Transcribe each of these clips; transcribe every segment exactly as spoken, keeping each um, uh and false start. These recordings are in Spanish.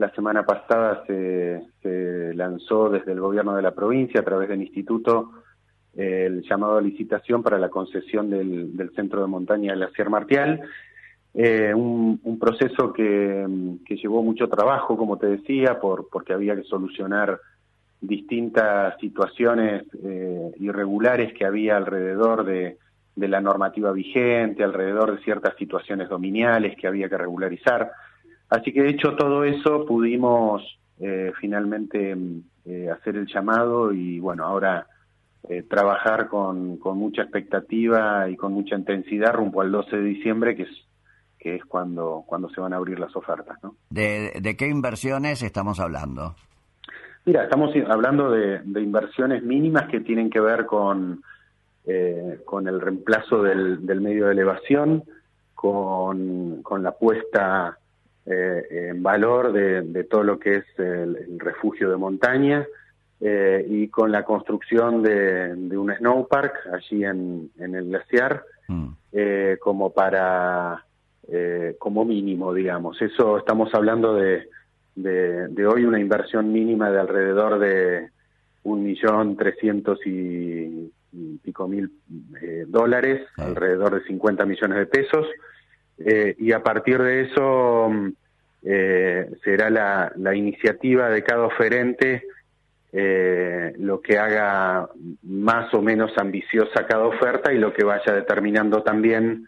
La semana pasada se, se lanzó desde el gobierno de la provincia, a través del instituto, eh, el llamado a licitación para la concesión del, del centro de montaña Glaciar Martial. Eh, un, un proceso que, que llevó mucho trabajo, como te decía, por, porque había que solucionar distintas situaciones eh, irregulares que había alrededor de, de la normativa vigente, alrededor de ciertas situaciones dominiales que había que regularizar. Así que, hecho todo eso, pudimos eh, finalmente eh, hacer el llamado y, bueno, ahora eh, trabajar con, con mucha expectativa y con mucha intensidad rumbo al doce de diciembre, que es que es cuando cuando se van a abrir las ofertas, ¿no? ¿De, de qué inversiones estamos hablando? Mira, estamos hablando de, de inversiones mínimas que tienen que ver con, eh, con el reemplazo del, del medio de elevación, con, con la puesta eh, en valor de, de todo lo que es el, el refugio de montaña eh, y con la construcción de, de un snowpark allí en, en el glaciar, mm. eh, como para... Eh, como mínimo, digamos. Eso estamos hablando de, de, de hoy una inversión mínima de alrededor de un millón trescientos y, y pico mil eh, dólares, sí. Alrededor de cincuenta millones de pesos, eh, y a partir de eso eh, será la, la iniciativa de cada oferente eh, lo que haga más o menos ambiciosa cada oferta y lo que vaya determinando también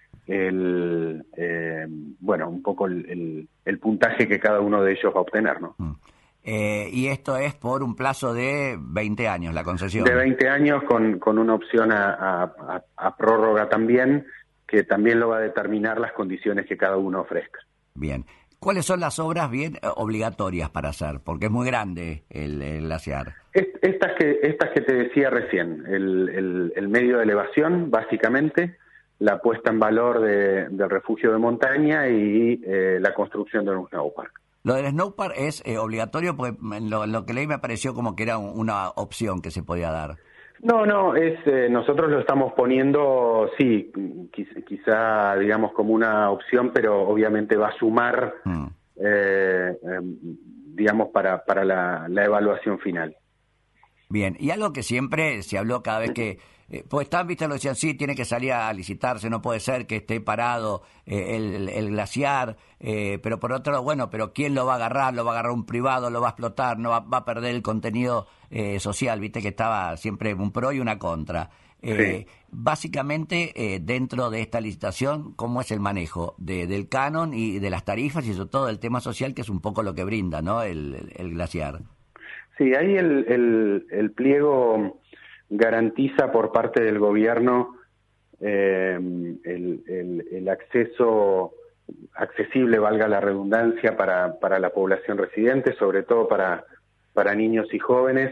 el eh, bueno un poco el, el, el puntaje que cada uno de ellos va a obtener, ¿no? Mm. Eh, y esto es por un plazo de veinte años, la concesión. De veinte años con, con una opción a, a, a prórroga también, que también lo va a determinar las condiciones que cada uno ofrezca. Bien. ¿Cuáles son las obras bien obligatorias para hacer? Porque es muy grande el, el glaciar. Estas que, estas que te decía recién, el, el, el medio de elevación, básicamente, la puesta en valor de, del refugio de montaña y eh, la construcción de un snowpark. Lo del snowpark es eh, obligatorio porque lo, lo que leí me pareció como que era un, una opción que se podía dar. No, no, es eh, nosotros lo estamos poniendo, sí, quizá, quizá digamos como una opción, pero obviamente va a sumar, mm. eh, eh, digamos, para, para la, la evaluación final. Bien, y algo que siempre se habló cada vez que, eh, pues están, viste, lo decían, sí, tiene que salir a licitarse, no puede ser que esté parado eh, el, el glaciar, eh, pero por otro lado, bueno, pero ¿quién lo va a agarrar? ¿Lo va a agarrar un privado? ¿Lo va a explotar? ¿No va, va a perder el contenido eh, social? Viste que estaba siempre un pro y una contra. Eh, sí. Básicamente, eh, dentro de esta licitación, ¿cómo es el manejo de, del canon y de las tarifas y sobre todo del tema social, que es un poco lo que brinda, ¿no? el, el glaciar? Sí, ahí el, el, el pliego garantiza por parte del gobierno eh, el, el, el acceso accesible, valga la redundancia, para, para la población residente, sobre todo para, para niños y jóvenes,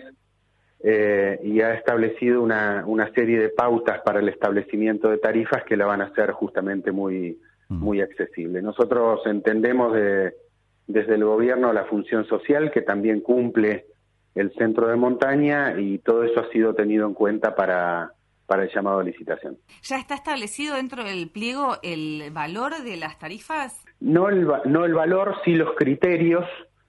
eh, y ha establecido una, una serie de pautas para el establecimiento de tarifas que la van a hacer justamente muy, muy accesible. Nosotros entendemos de, desde el gobierno la función social que también cumple el centro de montaña y todo eso ha sido tenido en cuenta para, para el llamado a licitación. ¿Ya está establecido dentro del pliego el valor de las tarifas? No el, no el valor, sí los criterios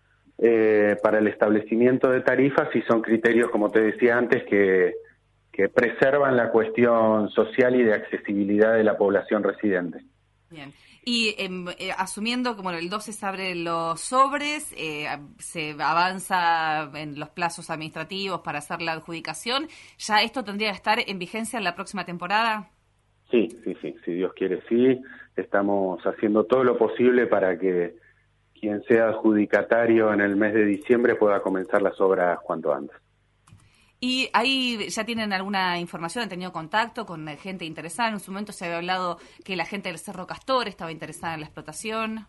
eh, para el establecimiento de tarifas, y son criterios, como te decía antes, que, que preservan la cuestión social y de accesibilidad de la población residente. Bien. Y eh, asumiendo que bueno, el doce se abren los sobres, eh, se avanza en los plazos administrativos para hacer la adjudicación, ¿ya esto tendría que estar en vigencia en la próxima temporada? Sí, sí, sí, si Dios quiere, sí. Estamos haciendo todo lo posible para que quien sea adjudicatario en el mes de diciembre pueda comenzar las obras cuanto antes. ¿Y ahí ya tienen alguna información? ¿Han tenido contacto con gente interesada? En su momento se había hablado que la gente del Cerro Castor estaba interesada en la explotación.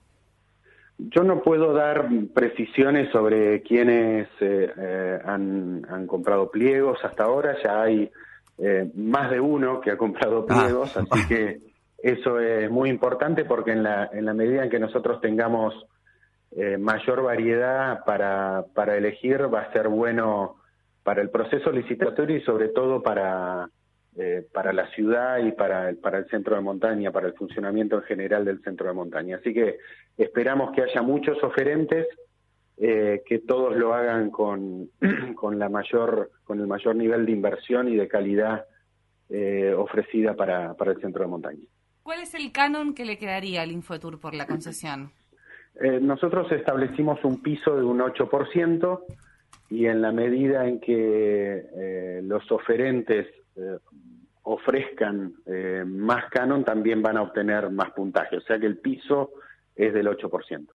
Yo no puedo dar precisiones sobre quiénes eh, eh, han, han comprado pliegos hasta ahora. Ya hay eh, más de uno que ha comprado pliegos, ah. así que eso es muy importante porque en la, en la medida en que nosotros tengamos eh, mayor variedad para, para elegir, va a ser bueno para el proceso licitatorio y sobre todo para, eh, para la ciudad y para el, para el centro de montaña, para el funcionamiento en general del centro de montaña. Así que esperamos que haya muchos oferentes eh, que todos lo hagan con, con, la mayor, con el mayor nivel de inversión y de calidad eh, ofrecida para, para el centro de montaña. ¿Cuál es el canon que le quedaría al Infotour por la concesión? Eh, nosotros establecimos un piso de un ocho por ciento y en la medida en que eh, los oferentes eh, ofrezcan eh, más canon, también van a obtener más puntaje. O sea que el piso es del ocho por ciento.